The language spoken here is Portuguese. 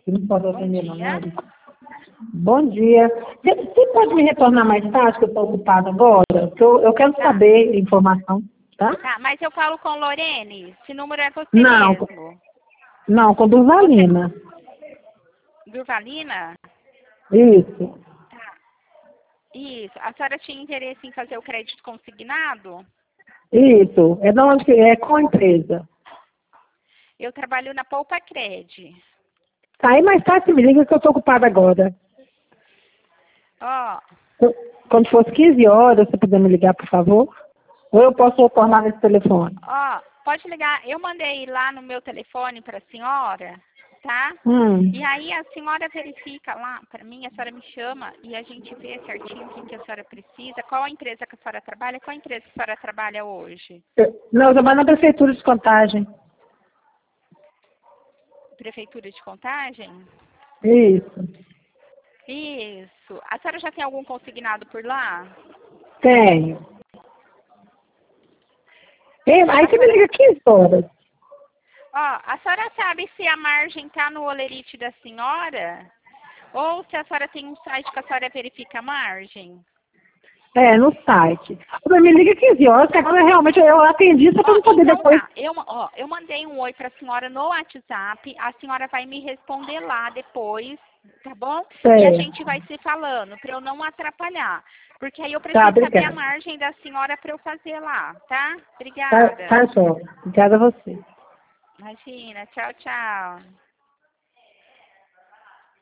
Não posso Bom atender, não, né? dia. Bom dia. Você pode me retornar mais tarde, que eu estou ocupada agora? Que eu quero Tá. saber informação, tá? Tá, mas eu falo com Lorene. Esse número é você Não, mesmo. não, com Durvalina. Durvalina? Isso, Tá. Isso. A senhora tinha interesse em fazer o crédito consignado? isso. É de onde que é? Com a empresa. Eu trabalho na Poupa Cred. Tá, aí mais tarde você me liga que eu estou ocupada agora. Ó, Quando fosse 15 horas, você puder me ligar, por favor? Ou eu posso retornar nesse telefone? pode ligar. Eu mandei lá no meu telefone para a senhora, tá? E Hum. aí a senhora verifica lá para mim, a senhora me chama e a gente vê certinho o que a senhora precisa, qual a empresa que a senhora trabalha, qual a empresa que a senhora trabalha hoje. Não, eu trabalho na Prefeitura de Contagem. Prefeitura de Contagem? Isso. Isso. A senhora já tem algum consignado por lá? Tenho. Aí A você me senhora, liga 15 horas. a senhora sabe se a margem está no olerite da senhora? Ou se a senhora tem um site que a senhora verifica a margem? É, no site. Você me liga 15 horas, que agora realmente eu atendi só para não poder Então depois. tá. Eu mandei um oi pra senhora no WhatsApp. A senhora vai me responder lá depois, tá bom? E a É. gente vai se falando, pra eu não atrapalhar. Porque aí eu Tá, preciso saber a obrigada. margem da senhora pra eu fazer lá, tá? Tá, Obrigada. tá, João. Obrigada a você. Imagina. Tchau, tchau.